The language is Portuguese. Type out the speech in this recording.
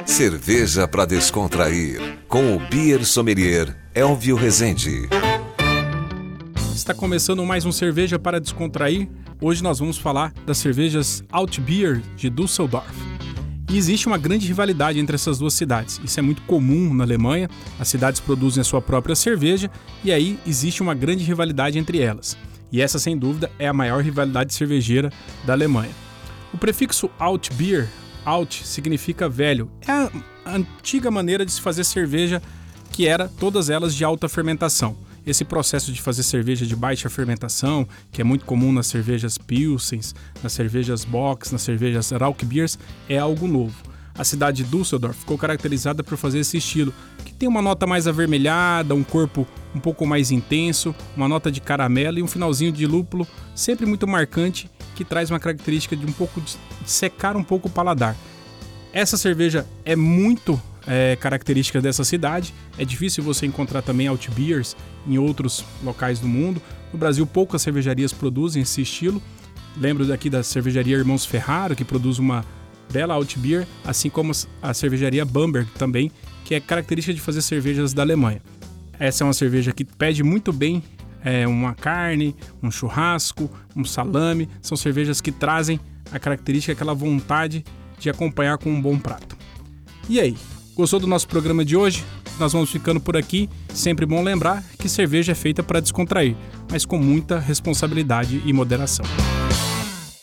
Cerveja para descontrair, com o Beer Sommelier Elvio Rezende. Está começando mais um Cerveja para Descontrair. Hoje nós vamos falar das cervejas Altbier de Düsseldorf. E existe uma grande rivalidade entre essas duas cidades. Isso é muito comum na Alemanha. As cidades produzem a sua própria cerveja e aí existe uma grande rivalidade entre elas. E essa, sem dúvida, é a maior rivalidade cervejeira da Alemanha. O prefixo Altbier, Alt, significa velho. É a antiga maneira de se fazer cerveja, que era todas elas de alta fermentação. Esse processo de fazer cerveja de baixa fermentação, que é muito comum nas cervejas Pilsens, nas cervejas Bock, nas cervejas Rauchbiers, é algo novo. A cidade de Düsseldorf ficou caracterizada por fazer esse estilo, que tem uma nota mais avermelhada, um corpo um pouco mais intenso, uma nota de caramelo e um finalzinho de lúpulo, sempre muito marcante, que traz uma característica de um pouco de secar um pouco o paladar. Essa cerveja é muito característica dessa cidade. É difícil você encontrar também Altbiers em outros locais do mundo. No Brasil, poucas cervejarias produzem esse estilo. Lembro daqui da cervejaria Irmãos Ferraro, que produz uma bela Altbier, assim como a cervejaria Bamberg também, que é característica de fazer cervejas da Alemanha. Essa é uma cerveja que pede muito bem uma carne, um churrasco, um salame. São cervejas que trazem a característica, aquela vontade de acompanhar com um bom prato. E aí, gostou do nosso programa de hoje? Nós vamos ficando por aqui. Sempre bom lembrar que cerveja é feita para descontrair, mas com muita responsabilidade e moderação.